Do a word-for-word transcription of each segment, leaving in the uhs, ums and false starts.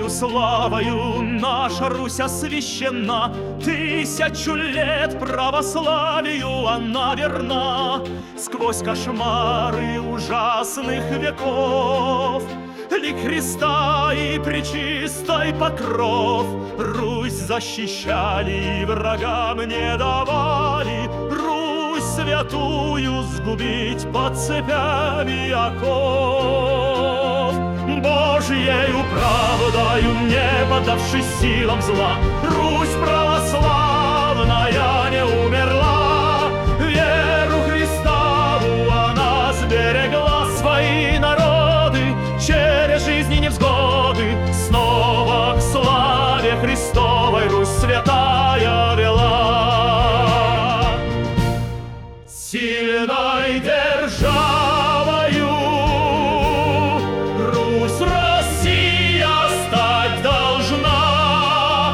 Божьею славою наша Русь освящена, тысячу лет православию она верна. Сквозь кошмары ужасных веков лик Христа и пречистой покров Русь защищали и врагам не давали, Русь святую сгубить под цепями оков. Божьею правдою, не поддавшись силам зла, Русь православная не умерла. Веру Христову она сберегла, свои народы через жизни невзгоды снова к славе Христовой Русь святая вела. Сильной державою Русь, Россия стать должна.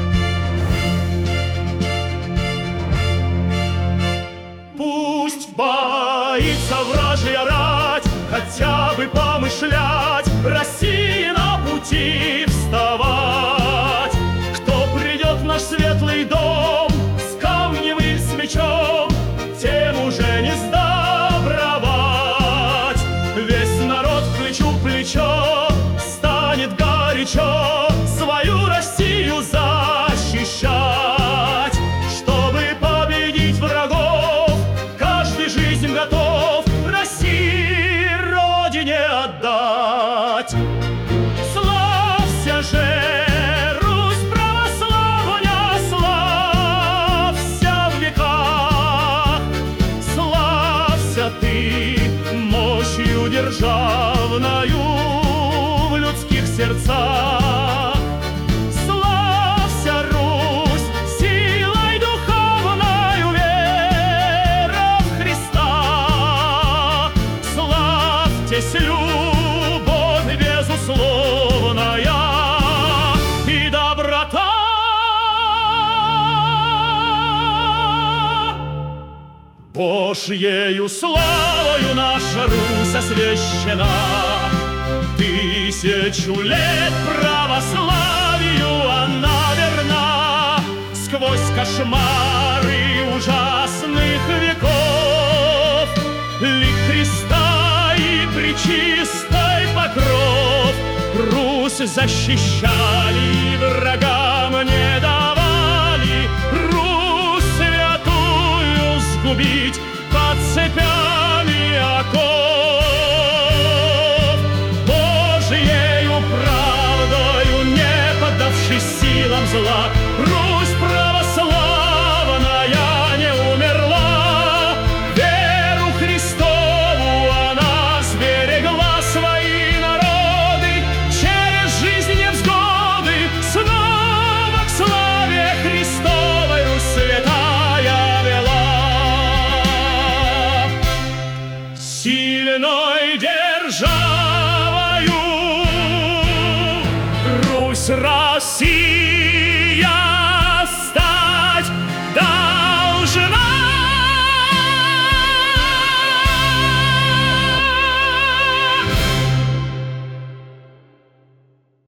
Пусть боится вражья рать, хотя бы помышлять России на пути вставать. Кто придет в наш светлый дом с камнем и с мечом, тем уже не сдобровать. Весь народ плечу к плечо станет горячо свою Россию защищать. Чтобы победить врагов, каждый жизнь готов России, Родине отдать. Славься же, Русь православная, славься в веках. Славься ты мощью державною в людских сердцах. Славься, Русь, силой духовною, вера в Христа. Славьтесь, любовь безусловная и доброта. Божьею славою наша Русь освящена, тысячу лет православию она верна. Сквозь кошмары ужасных веков лик Христа и пречистой покров Русь защищали и врагам не давали, Русь святую сгубить под цепями оков. Божьею правдою, не поддавшись силам зла, Русь православная не умерла. Веру Христову она сберегла, свои народы через жизнь невзгоды снова к славе Христовой Русь святая вела. Сильной державой